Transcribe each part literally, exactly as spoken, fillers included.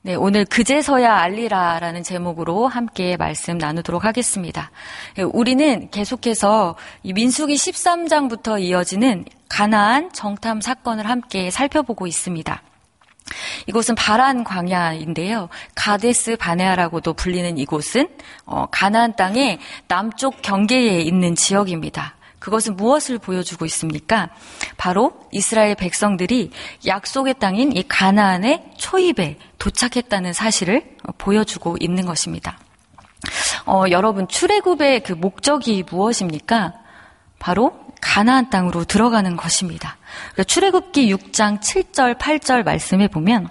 네, 오늘 그제서야 알리라라는 제목으로 함께 말씀 나누도록 하겠습니다. 우리는 계속해서 이 민수기 십삼 장부터 이어지는 가나안 정탐 사건을 함께 살펴보고 있습니다. 이곳은 바란 광야인데요. 가데스 바네아라고도 불리는 이곳은 어, 가나안 땅의 남쪽 경계에 있는 지역입니다. 그것은 무엇을 보여주고 있습니까? 바로 이스라엘 백성들이 약속의 땅인 이 가나안의 초입에 도착했다는 사실을 보여주고 있는 것입니다. 어, 여러분, 출애굽의 그 목적이 무엇입니까? 바로 가나안 땅으로 들어가는 것입니다. 출애굽기 육 장 칠 절 팔 절 말씀에 보면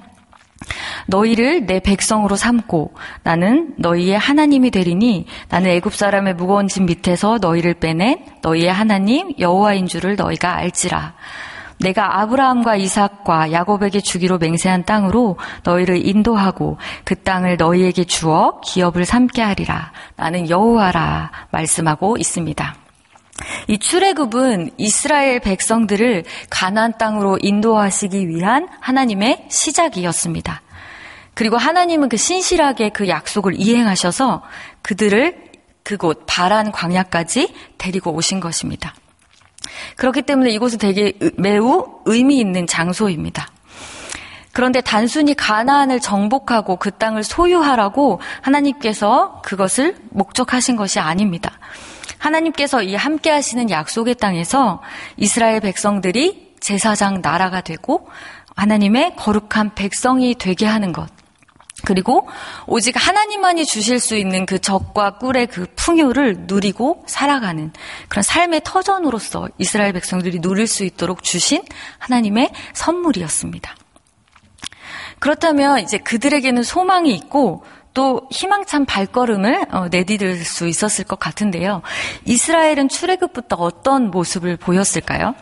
너희를 내 백성으로 삼고 나는 너희의 하나님이 되리니 나는 애굽 사람의 무거운 짐 밑에서 너희를 빼낸 너희의 하나님 여호와인 줄을 너희가 알지라. 내가 아브라함과 이삭과 야곱에게 주기로 맹세한 땅으로 너희를 인도하고 그 땅을 너희에게 주어 기업을 삼게 하리라. 나는 여호와라 말씀하고 있습니다. 이 출애굽은 이스라엘 백성들을 가나안 땅으로 인도하시기 위한 하나님의 시작이었습니다. 그리고 하나님은 그 신실하게 그 약속을 이행하셔서 그들을 그곳 바란 광야까지 데리고 오신 것입니다. 그렇기 때문에 이곳은 되게 매우 의미 있는 장소입니다. 그런데 단순히 가나안을 정복하고 그 땅을 소유하라고 하나님께서 그것을 목적하신 것이 아닙니다. 하나님께서 이 함께 하시는 약속의 땅에서 이스라엘 백성들이 제사장 나라가 되고 하나님의 거룩한 백성이 되게 하는 것, 그리고 오직 하나님만이 주실 수 있는 그 젖과 꿀의 그 풍요를 누리고 살아가는 그런 삶의 터전으로서 이스라엘 백성들이 누릴 수 있도록 주신 하나님의 선물이었습니다. 그렇다면 이제 그들에게는 소망이 있고 또 희망찬 발걸음을 내디딜 수 있었을 것 같은데요. 이스라엘은 출애굽부터 어떤 모습을 보였을까요?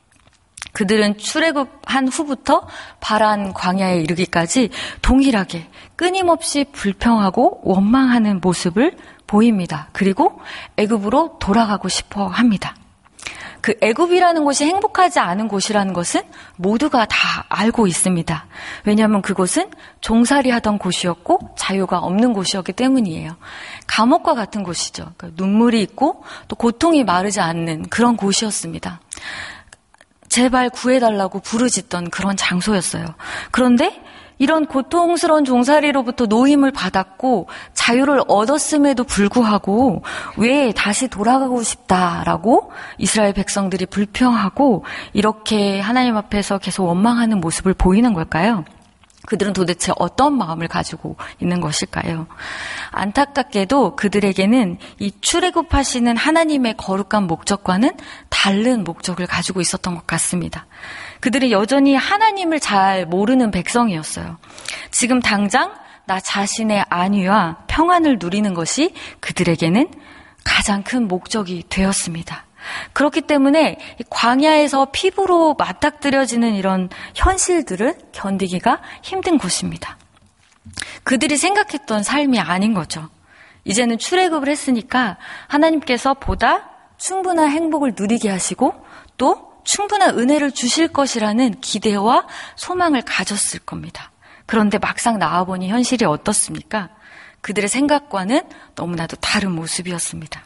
그들은 출애굽한 후부터 바란 광야에 이르기까지 동일하게 끊임없이 불평하고 원망하는 모습을 보입니다. 그리고 애굽으로 돌아가고 싶어 합니다. 그 애굽이라는 곳이 행복하지 않은 곳이라는 것은 모두가 다 알고 있습니다. 왜냐하면 그곳은 종살이 하던 곳이었고 자유가 없는 곳이었기 때문이에요. 감옥과 같은 곳이죠. 그러니까 눈물이 있고 또 고통이 마르지 않는 그런 곳이었습니다. 제발 구해달라고 부르짖던 그런 장소였어요. 그런데 이런 고통스러운 종살이로부터 노임을 받았고 자유를 얻었음에도 불구하고 왜 다시 돌아가고 싶다라고 이스라엘 백성들이 불평하고 이렇게 하나님 앞에서 계속 원망하는 모습을 보이는 걸까요? 그들은 도대체 어떤 마음을 가지고 있는 것일까요? 안타깝게도 그들에게는 이 출애굽하시는 하나님의 거룩한 목적과는 다른 목적을 가지고 있었던 것 같습니다. 그들은 여전히 하나님을 잘 모르는 백성이었어요. 지금 당장 나 자신의 안위와 평안을 누리는 것이 그들에게는 가장 큰 목적이 되었습니다. 그렇기 때문에 광야에서 피부로 맞닥뜨려지는 이런 현실들을 견디기가 힘든 곳입니다. 그들이 생각했던 삶이 아닌 거죠. 이제는 출애굽을 했으니까 하나님께서 보다 충분한 행복을 누리게 하시고 또 충분한 은혜를 주실 것이라는 기대와 소망을 가졌을 겁니다. 그런데 막상 나와보니 현실이 어떻습니까? 그들의 생각과는 너무나도 다른 모습이었습니다.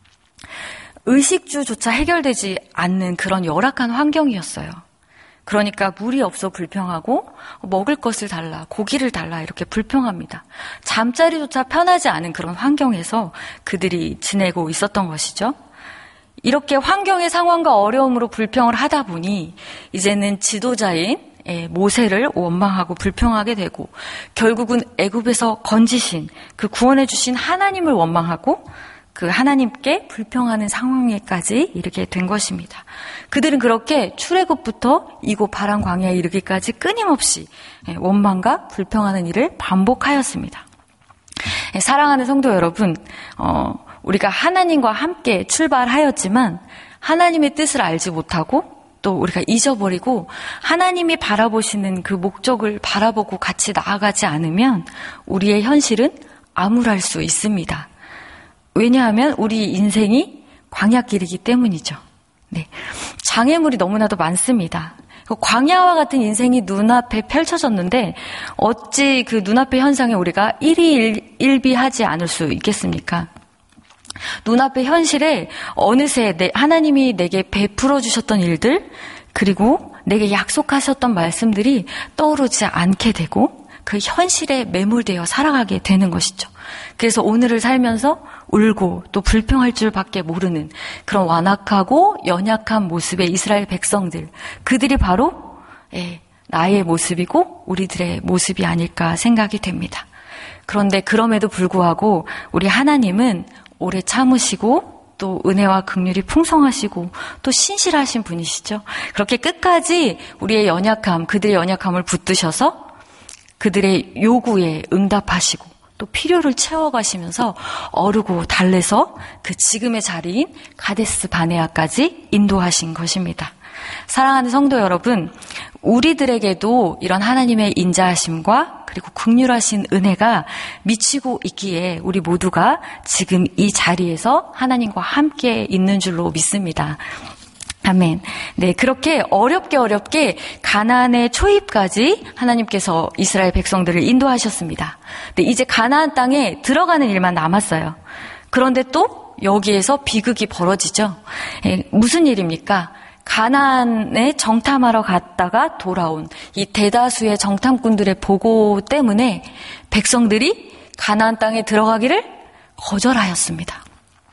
의식주조차 해결되지 않는 그런 열악한 환경이었어요. 그러니까 물이 없어 불평하고 먹을 것을 달라, 고기를 달라 이렇게 불평합니다. 잠자리조차 편하지 않은 그런 환경에서 그들이 지내고 있었던 것이죠. 이렇게 환경의 상황과 어려움으로 불평을 하다 보니 이제는 지도자인 모세를 원망하고 불평하게 되고 결국은 애굽에서 건지신 그 구원해 주신 하나님을 원망하고 그 하나님께 불평하는 상황에까지 이르게 된 것입니다. 그들은 그렇게 출애굽부터 이곳 바란 광야에 이르기까지 끊임없이 원망과 불평하는 일을 반복하였습니다. 사랑하는 성도 여러분, 어, 우리가 하나님과 함께 출발하였지만 하나님의 뜻을 알지 못하고 또 우리가 잊어버리고 하나님이 바라보시는 그 목적을 바라보고 같이 나아가지 않으면 우리의 현실은 암울할 수 있습니다. 왜냐하면 우리 인생이 광야길이기 때문이죠. 네, 장애물이 너무나도 많습니다. 광야와 같은 인생이 눈앞에 펼쳐졌는데 어찌 그 눈앞의 현상에 우리가 일희일비하지 않을 수 있겠습니까? 눈앞의 현실에 어느새 내, 하나님이 내게 베풀어 주셨던 일들, 그리고 내게 약속하셨던 말씀들이 떠오르지 않게 되고 그 현실에 매몰되어 살아가게 되는 것이죠. 그래서 오늘을 살면서 울고 또 불평할 줄밖에 모르는 그런 완악하고 연약한 모습의 이스라엘 백성들, 그들이 바로 예, 나의 모습이고 우리들의 모습이 아닐까 생각이 됩니다. 그런데 그럼에도 불구하고 우리 하나님은 오래 참으시고 또 은혜와 긍휼이 풍성하시고 또 신실하신 분이시죠. 그렇게 끝까지 우리의 연약함, 그들의 연약함을 붙드셔서 그들의 요구에 응답하시고 또 필요를 채워가시면서 어르고 달래서 그 지금의 자리인 가데스 바네아까지 인도하신 것입니다. 사랑하는 성도 여러분, 우리들에게도 이런 하나님의 인자하심과 그리고 긍휼하신 은혜가 미치고 있기에 우리 모두가 지금 이 자리에서 하나님과 함께 있는 줄로 믿습니다. 아멘. 네, 그렇게 어렵게 어렵게 가나안의 초입까지 하나님께서 이스라엘 백성들을 인도하셨습니다. 네, 이제 가나안 땅에 들어가는 일만 남았어요. 그런데 또 여기에서 비극이 벌어지죠. 네, 무슨 일입니까? 가나안에 정탐하러 갔다가 돌아온 이 대다수의 정탐꾼들의 보고 때문에 백성들이 가나안 땅에 들어가기를 거절하였습니다.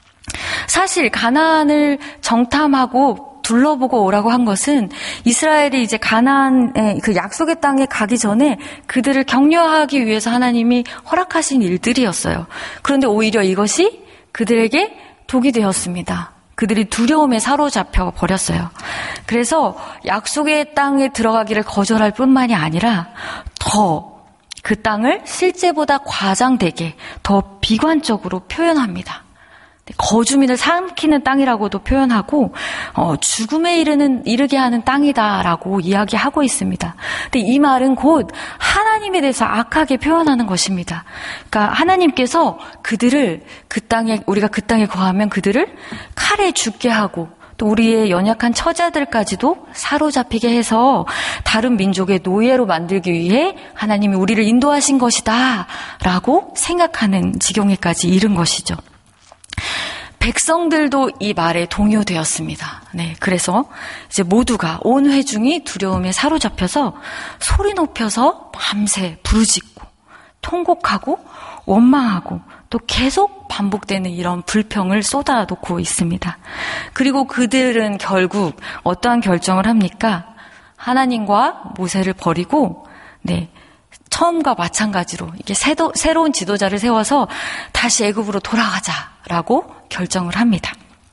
사실 가나안을 정탐하고 둘러보고 오라고 한 것은 이스라엘이 이제 가나안의 그 약속의 땅에 가기 전에 그들을 격려하기 위해서 하나님이 허락하신 일들이었어요. 그런데 오히려 이것이 그들에게 독이 되었습니다. 그들이 두려움에 사로잡혀 버렸어요. 그래서 약속의 땅에 들어가기를 거절할 뿐만이 아니라 더 그 땅을 실제보다 과장되게 더 비관적으로 표현합니다. 거주민을 삼키는 땅이라고도 표현하고 어, 죽음에 이르는 이르게 하는 땅이다라고 이야기하고 있습니다. 근데 이 말은 곧 하나님에 대해서 악하게 표현하는 것입니다. 그러니까 하나님께서 그들을 그 땅에 우리가 그 땅에 거하면 그들을 칼에 죽게 하고 또 우리의 연약한 처자들까지도 사로잡히게 해서 다른 민족의 노예로 만들기 위해 하나님이 우리를 인도하신 것이다라고 생각하는 지경에까지 이른 것이죠. 백성들도 이 말에 동요되었습니다. 네, 그래서 이제 모두가 온 회중이 두려움에 사로잡혀서 소리 높여서 밤새 부르짖고 통곡하고 원망하고 또 계속 반복되는 이런 불평을 쏟아놓고 있습니다. 그리고 그들은 결국 어떠한 결정을 합니까? 하나님과 모세를 버리고 네. 처음과 마찬가지로 이게 새도, 새로운 지도자를 세워서 다시 애굽으로 돌아가자라고 결정을 합니다.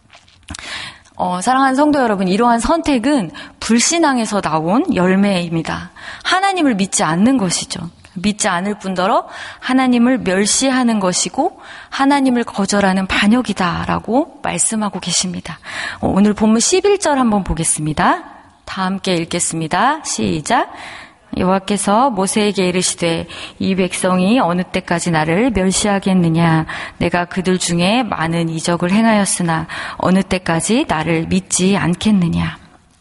어, 사랑하는 성도 여러분, 이러한 선택은 불신앙에서 나온 열매입니다. 하나님을 믿지 않는 것이죠. 믿지 않을 뿐더러 하나님을 멸시하는 것이고 하나님을 거절하는 반역이다라고 말씀하고 계십니다. 어, 오늘 본문 십일 절 한번 보겠습니다. 다 함께 읽겠습니다. 시작. 여호와께서 모세에게 이르시되 이 백성이 어느 때까지 나를 멸시하겠느냐. 내가 그들 중에 많은 이적을 행하였으나 어느 때까지 나를 믿지 않겠느냐.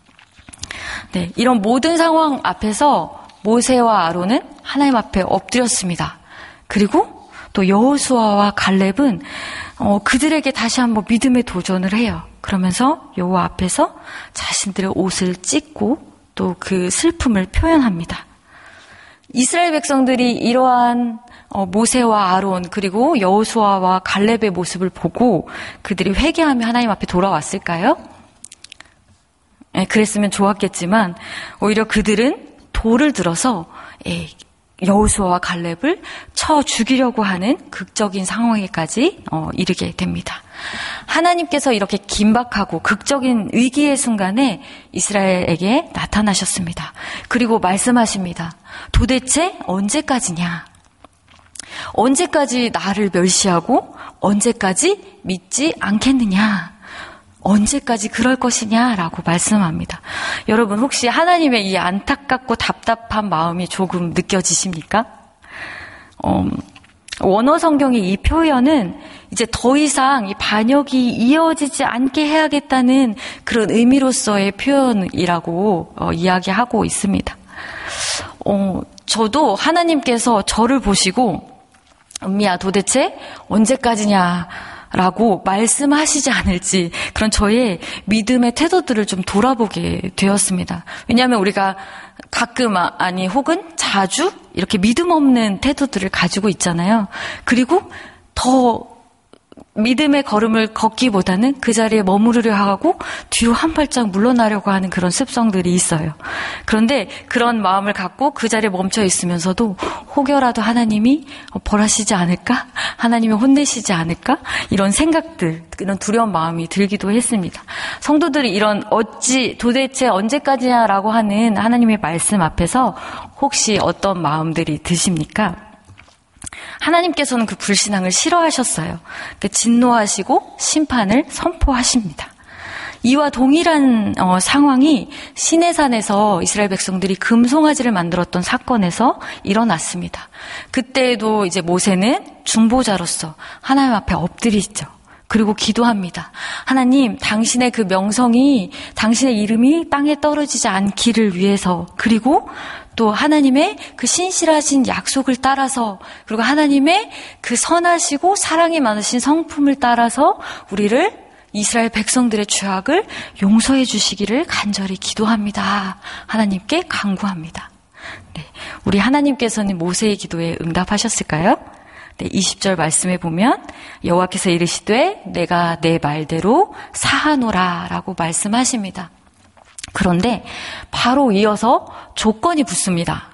네, 이런 모든 상황 앞에서 모세와 아론은 하나님 앞에 엎드렸습니다. 그리고 또 여호수아와 갈렙은 어, 그들에게 다시 한번 믿음의 도전을 해요. 그러면서 여호와 앞에서 자신들의 옷을 찢고 또 그 슬픔을 표현합니다. 이스라엘 백성들이 이러한 어, 모세와 아론 그리고 여호수아와 갈렙의 모습을 보고 그들이 회개하며 하나님 앞에 돌아왔을까요? 예, 그랬으면 좋았겠지만 오히려 그들은 돌을 들어서 예, 여호수아와 갈렙을 쳐 죽이려고 하는 극적인 상황에까지 어, 이르게 됩니다. 하나님께서 이렇게 긴박하고 극적인 위기의 순간에 이스라엘에게 나타나셨습니다. 그리고 말씀하십니다. 도대체 언제까지냐? 언제까지 나를 멸시하고 언제까지 믿지 않겠느냐? 언제까지 그럴 것이냐라고 말씀합니다. 여러분 혹시 하나님의 이 안타깝고 답답한 마음이 조금 느껴지십니까? 어, 원어 성경의 이 표현은 이제 더 이상 이 반역이 이어지지 않게 해야겠다는 그런 의미로서의 표현이라고 어, 이야기하고 있습니다. 어, 저도 하나님께서 저를 보시고 은미야 도대체 언제까지냐 라고 말씀하시지 않을지 그런 저의 믿음의 태도들을 좀 돌아보게 되었습니다. 왜냐하면 우리가 가끔 아니 혹은 자주 이렇게 믿음 없는 태도들을 가지고 있잖아요. 그리고 더 믿음의 걸음을 걷기보다는 그 자리에 머무르려 하고 뒤로 한 발짝 물러나려고 하는 그런 습성들이 있어요. 그런데 그런 마음을 갖고 그 자리에 멈춰 있으면서도 혹여라도 하나님이 벌하시지 않을까? 하나님이 혼내시지 않을까? 이런 생각들, 이런 두려운 마음이 들기도 했습니다. 성도들이 이런 어찌 도대체 언제까지냐라고 하는 하나님의 말씀 앞에서 혹시 어떤 마음들이 드십니까? 하나님께서는 그 불신앙을 싫어하셨어요. 진노하시고 심판을 선포하십니다. 이와 동일한 어, 상황이 시내산에서 이스라엘 백성들이 금송아지를 만들었던 사건에서 일어났습니다. 그때에도 이제 모세는 중보자로서 하나님 앞에 엎드리죠. 그리고 기도합니다. 하나님, 당신의 그 명성이, 당신의 이름이 땅에 떨어지지 않기를 위해서, 그리고 또 하나님의 그 신실하신 약속을 따라서, 그리고 하나님의 그 선하시고 사랑이 많으신 성품을 따라서 우리를 이스라엘 백성들의 죄악을 용서해 주시기를 간절히 기도합니다. 하나님께 간구합니다. 네, 우리 하나님께서는 모세의 기도에 응답하셨을까요? 네, 이십 절 말씀에 보면 여호와께서 이르시되 내가 내 말대로 사하노라 라고 말씀하십니다. 그런데 바로 이어서 조건이 붙습니다.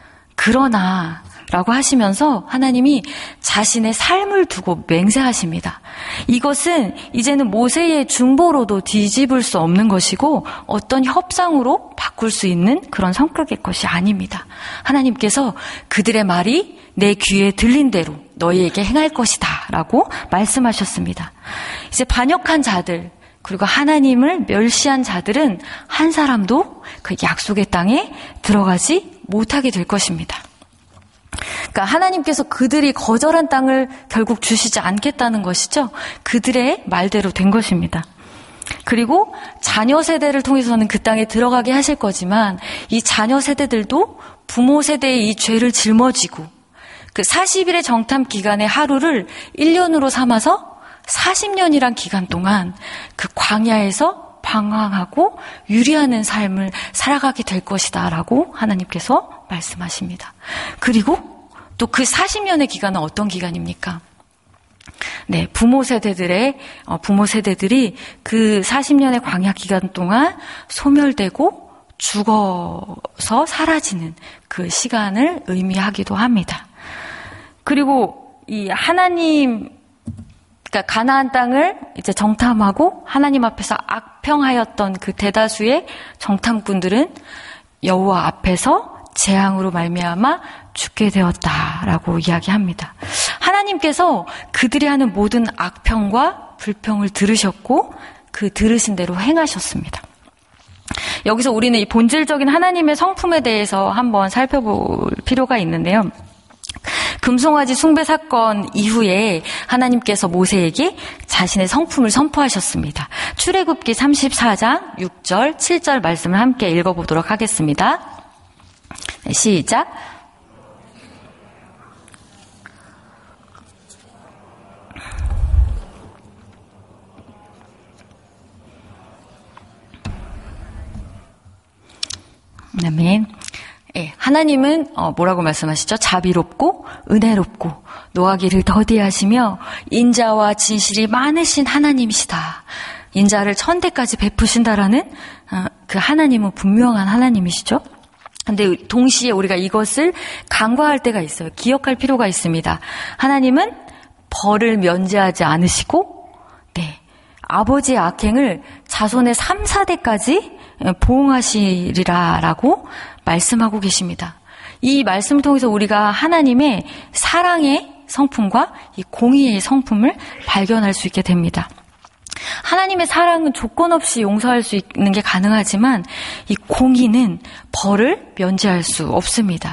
그러나 라고 하시면서 하나님이 자신의 삶을 두고 맹세하십니다. 이것은 이제는 모세의 중보로도 뒤집을 수 없는 것이고 어떤 협상으로 바꿀 수 있는 그런 성격의 것이 아닙니다. 하나님께서 그들의 말이 내 귀에 들린 대로 너희에게 행할 것이다 라고 말씀하셨습니다. 이제 반역한 자들 그리고 하나님을 멸시한 자들은 한 사람도 그 약속의 땅에 들어가지 못하게 될 것입니다. 그러니까 하나님께서 그들이 거절한 땅을 결국 주시지 않겠다는 것이죠. 그들의 말대로 된 것입니다. 그리고 자녀 세대를 통해서는 그 땅에 들어가게 하실 거지만 이 자녀 세대들도 부모 세대의 이 죄를 짊어지고 그 사십 일의 정탐 기간의 하루를 일 년으로 삼아서 사십 년이란 기간 동안 그 광야에서 방황하고 유리하는 삶을 살아가게 될 것이다 라고 하나님께서 말씀하십니다. 그리고 또 그 사십 년의 기간은 어떤 기간입니까? 네, 부모 세대들의, 어, 부모 세대들이 그 사십 년의 광야 기간 동안 소멸되고 죽어서 사라지는 그 시간을 의미하기도 합니다. 그리고 이 하나님, 그러니까 가나안 땅을 이제 정탐하고 하나님 앞에서 악평하였던 그 대다수의 정탐꾼들은 여호와 앞에서 재앙으로 말미암아 죽게 되었다라고 이야기합니다. 하나님께서 그들이 하는 모든 악평과 불평을 들으셨고 그 들으신 대로 행하셨습니다. 여기서 우리는 이 본질적인 하나님의 성품에 대해서 한번 살펴볼 필요가 있는데요. 금송아지 숭배 사건 이후에 하나님께서 모세에게 자신의 성품을 선포하셨습니다. 출애굽기 삼십사 장 육 절, 칠 절 말씀을 함께 읽어보도록 하겠습니다. 네, 시작. 아멘. 예, 하나님은 어, 뭐라고 말씀하시죠? 자비롭고 은혜롭고 노하기를 더디하시며 인자와 진실이 많으신 하나님이시다. 인자를 천대까지 베푸신다라는 어, 그 하나님은 분명한 하나님이시죠. 근데 동시에 우리가 이것을 간과할 때가 있어요. 기억할 필요가 있습니다. 하나님은 벌을 면제하지 않으시고 네, 아버지의 악행을 자손의 삼, 사 대까지 보응하시리라라고 말씀하고 계십니다. 이 말씀을 통해서 우리가 하나님의 사랑의 성품과 이 공의의 성품을 발견할 수 있게 됩니다. 하나님의 사랑은 조건 없이 용서할 수 있는 게 가능하지만 이 공의는 벌을 면제할 수 없습니다.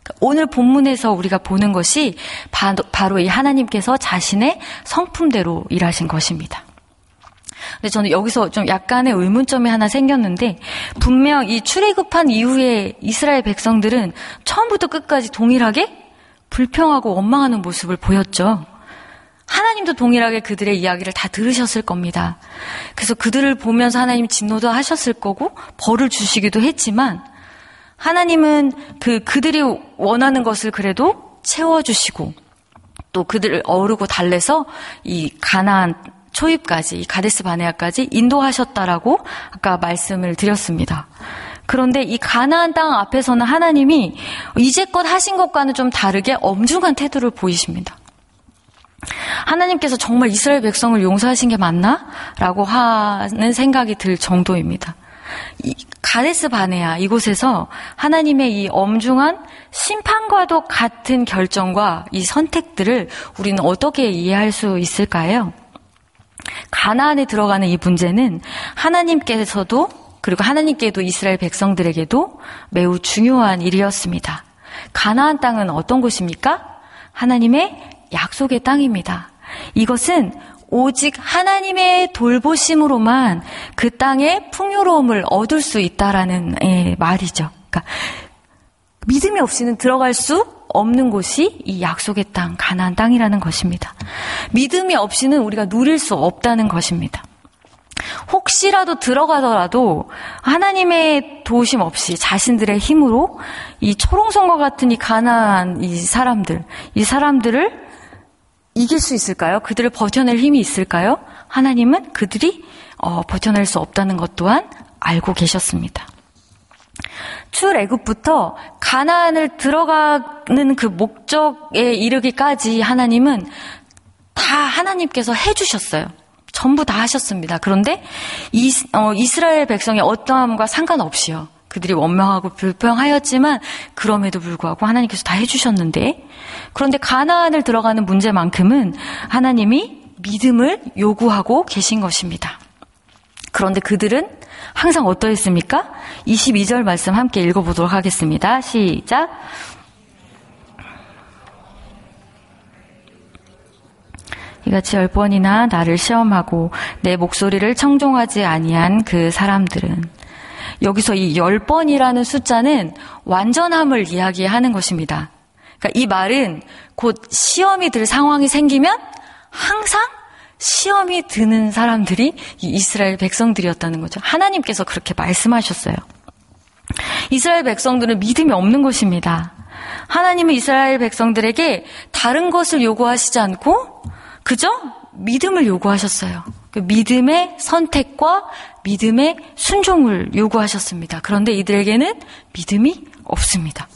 오늘 본문에서 우리가 보는 것이 바로 이 하나님께서 자신의 성품대로 일하신 것입니다. 근데 저는 여기서 좀 약간의 의문점이 하나 생겼는데, 분명 이 출애굽한 이후에 이스라엘 백성들은 처음부터 끝까지 동일하게 불평하고 원망하는 모습을 보였죠. 하나님도 동일하게 그들의 이야기를 다 들으셨을 겁니다. 그래서 그들을 보면서 하나님 진노도 하셨을 거고 벌을 주시기도 했지만, 하나님은 그 그들이 원하는 것을 그래도 채워주시고 또 그들을 어르고 달래서 이 가나안 초입까지, 이 가데스 바네아까지 인도하셨다라고 아까 말씀을 드렸습니다. 그런데 이 가나안 땅 앞에서는 하나님이 이제껏 하신 것과는 좀 다르게 엄중한 태도를 보이십니다. 하나님께서 정말 이스라엘 백성을 용서하신 게 맞나? 라고 하는 생각이 들 정도입니다. 이 가데스 바네아 이곳에서 하나님의 이 엄중한 심판과도 같은 결정과 이 선택들을 우리는 어떻게 이해할 수 있을까요? 가나안에 들어가는 이 문제는 하나님께서도 그리고 하나님께도 이스라엘 백성들에게도 매우 중요한 일이었습니다. 가나안 땅은 어떤 곳입니까? 하나님의 약속의 땅입니다. 이것은 오직 하나님의 돌보심으로만 그 땅의 풍요로움을 얻을 수 있다라는 예, 말이죠. 그러니까 믿음이 없이는 들어갈 수 없는 곳이 이 약속의 땅, 가나안 땅이라는 것입니다. 믿음이 없이는 우리가 누릴 수 없다는 것입니다. 혹시라도 들어가더라도 하나님의 도우심 없이 자신들의 힘으로 이 초롱성과 같은 이 가나안 이 사람들, 이 사람들을 이길 수 있을까요? 그들을 버텨낼 힘이 있을까요? 하나님은 그들이 어, 버텨낼 수 없다는 것 또한 알고 계셨습니다. 출애굽부터 가나안을 들어가는 그 목적에 이르기까지 하나님은 다 하나님께서 해주셨어요. 전부 다 하셨습니다. 그런데 이, 어, 이스라엘 백성의 어떠함과 상관없이요. 그들이 원망하고 불평하였지만 그럼에도 불구하고 하나님께서 다 해주셨는데, 그런데 가나안을 들어가는 문제만큼은 하나님이 믿음을 요구하고 계신 것입니다. 그런데 그들은 항상 어떠했습니까? 이십이 절 말씀 함께 읽어보도록 하겠습니다. 시작. 이같이 열 번이나 나를 시험하고 내 목소리를 청종하지 아니한 그 사람들은, 여기서 이 열 번이라는 숫자는 완전함을 이야기하는 것입니다. 그러니까 이 말은 곧 시험이 들 상황이 생기면 항상 시험이 드는 사람들이 이 이스라엘 백성들이었다는 거죠. 하나님께서 그렇게 말씀하셨어요. 이스라엘 백성들은 믿음이 없는 것입니다. 하나님은 이스라엘 백성들에게 다른 것을 요구하시지 않고 그저 믿음을 요구하셨어요. 그 믿음의 선택과 믿음의 순종을 요구하셨습니다. 그런데 이들에게는 믿음이 없습니다.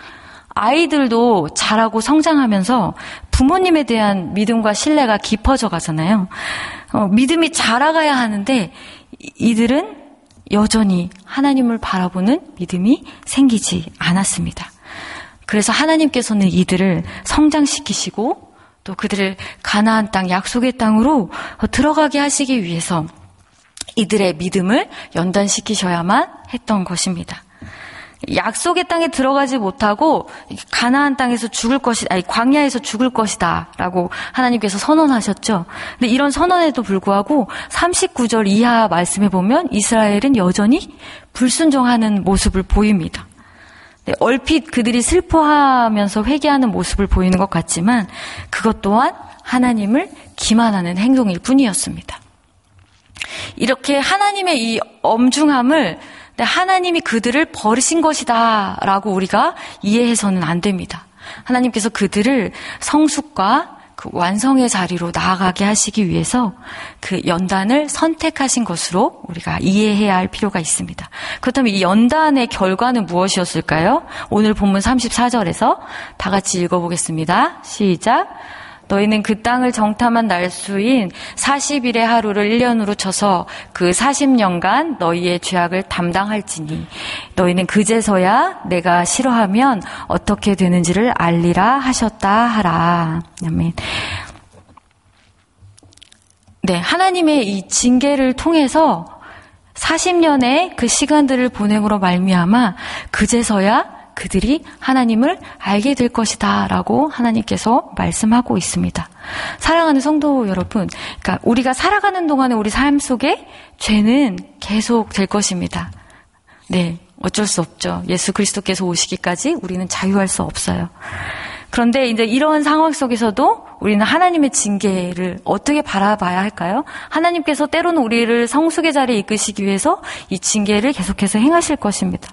아이들도 자라고 성장하면서 부모님에 대한 믿음과 신뢰가 깊어져 가잖아요. 어, 믿음이 자라가야 하는데 이들은 여전히 하나님을 바라보는 믿음이 생기지 않았습니다. 그래서 하나님께서는 이들을 성장시키시고 또 그들을 가나안 땅, 약속의 땅으로 들어가게 하시기 위해서 이들의 믿음을 연단시키셔야만 했던 것입니다. 약속의 땅에 들어가지 못하고 가나안 땅에서 죽을 것이, 아니 광야에서 죽을 것이다라고 하나님께서 선언하셨죠. 근데 이런 선언에도 불구하고 삼십구 절 이하 말씀에 보면 이스라엘은 여전히 불순종하는 모습을 보입니다. 네, 얼핏 그들이 슬퍼하면서 회개하는 모습을 보이는 것 같지만 그것 또한 하나님을 기만하는 행동일 뿐이었습니다. 이렇게 하나님의 이 엄중함을 하나님이 그들을 버리신 것이다 라고 우리가 이해해서는 안 됩니다. 하나님께서 그들을 성숙과 그 완성의 자리로 나아가게 하시기 위해서 그 연단을 선택하신 것으로 우리가 이해해야 할 필요가 있습니다. 그렇다면 이 연단의 결과는 무엇이었을까요? 오늘 본문 삼십사 절에서 다 같이 읽어보겠습니다. 시작. 너희는 그 땅을 정탐한 날수인 사십 일의 하루를 일 년으로 쳐서 그 사십 년간 너희의 죄악을 담당할지니 너희는 그제서야 내가 싫어하면 어떻게 되는지를 알리라 하셨다 하라. 아멘. 네, 하나님의 이 징계를 통해서 사십 년의 그 시간들을 보냄으로 말미암아 그제서야 그들이 하나님을 알게 될 것이다 라고 하나님께서 말씀하고 있습니다. 사랑하는 성도 여러분, 그러니까 우리가 살아가는 동안에 우리 삶 속에 죄는 계속 될 것입니다. 네, 어쩔 수 없죠. 예수 그리스도께서 오시기까지 우리는 자유할 수 없어요. 그런데 이제 이러한 상황 속에서도 우리는 하나님의 징계를 어떻게 바라봐야 할까요? 하나님께서 때로는 우리를 성숙의 자리에 이끄시기 위해서 이 징계를 계속해서 행하실 것입니다.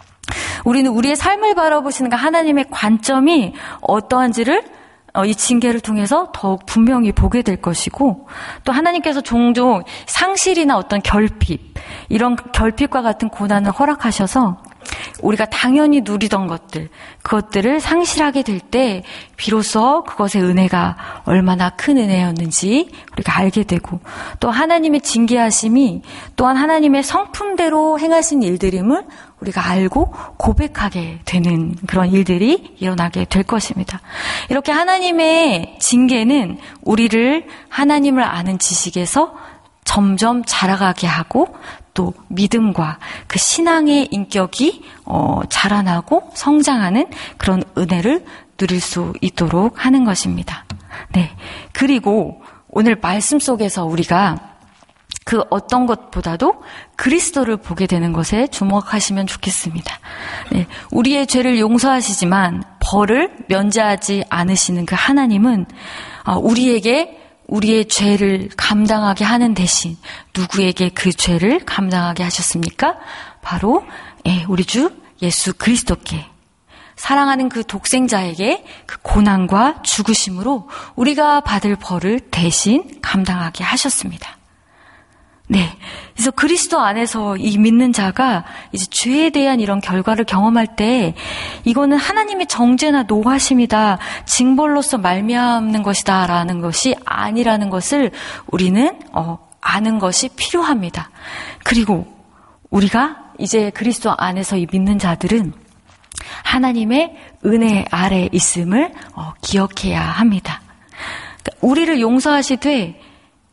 우리는 우리의 삶을 바라보시는 하나님의 관점이 어떠한지를 이 징계를 통해서 더욱 분명히 보게 될 것이고, 또 하나님께서 종종 상실이나 어떤 결핍, 이런 결핍과 같은 고난을 허락하셔서 우리가 당연히 누리던 것들, 그것들을 상실하게 될 때 비로소 그것의 은혜가 얼마나 큰 은혜였는지 우리가 알게 되고, 또 하나님의 징계하심이 또한 하나님의 성품대로 행하신 일들임을 우리가 알고 고백하게 되는 그런 일들이 일어나게 될 것입니다. 이렇게 하나님의 징계는 우리를 하나님을 아는 지식에서 점점 자라가게 하고, 또 믿음과 그 신앙의 인격이 어, 자라나고 성장하는 그런 은혜를 누릴 수 있도록 하는 것입니다. 네. 그리고 오늘 말씀 속에서 우리가 그 어떤 것보다도 그리스도를 보게 되는 것에 주목하시면 좋겠습니다. 네. 우리의 죄를 용서하시지만 벌을 면제하지 않으시는 그 하나님은 어, 우리에게 우리의 죄를 감당하게 하는 대신 누구에게 그 죄를 감당하게 하셨습니까? 바로 우리 주 예수 그리스도께, 사랑하는 그 독생자에게 그 고난과 죽으심으로 우리가 받을 벌을 대신 감당하게 하셨습니다. 네. 그래서 그리스도 안에서 이 믿는 자가 이제 죄에 대한 이런 결과를 경험할 때 이거는 하나님의 정죄나 노하심이다, 징벌로서 말미암는 것이다 라는 것이 아니라는 것을 우리는 어, 아는 것이 필요합니다. 그리고 우리가 이제 그리스도 안에서 이 믿는 자들은 하나님의 은혜 아래 있음을 어, 기억해야 합니다. 그러니까 우리를 용서하시되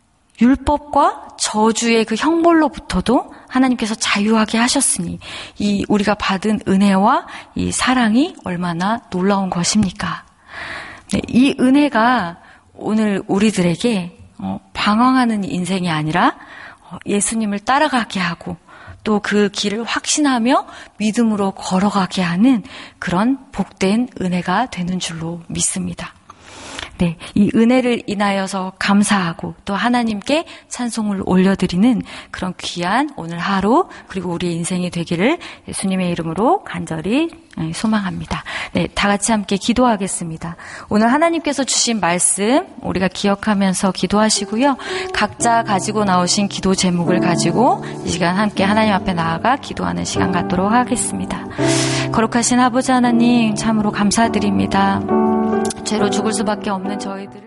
율법과 저주의 그 형벌로부터도 하나님께서 자유하게 하셨으니 이 우리가 받은 은혜와 이 사랑이 얼마나 놀라운 것입니까? 네, 이 은혜가 오늘 우리들에게 어, 방황하는 인생이 아니라 어, 예수님을 따라가게 하고 또 그 길을 확신하며 믿음으로 걸어가게 하는 그런 복된 은혜가 되는 줄로 믿습니다. 네, 이 은혜를 인하여서 감사하고 또 하나님께 찬송을 올려드리는 그런 귀한 오늘 하루, 그리고 우리의 인생이 되기를 예수님의 이름으로 간절히 소망합니다. 네, 다 같이 함께 기도하겠습니다. 오늘 하나님께서 주신 말씀 우리가 기억하면서 기도하시고요. 각자 가지고 나오신 기도 제목을 가지고 이 시간 함께 하나님 앞에 나아가 기도하는 시간 갖도록 하겠습니다. 거룩하신 아버지 하나님, 참으로 감사드립니다. 죄로 죽을 수밖에 없는 저희들을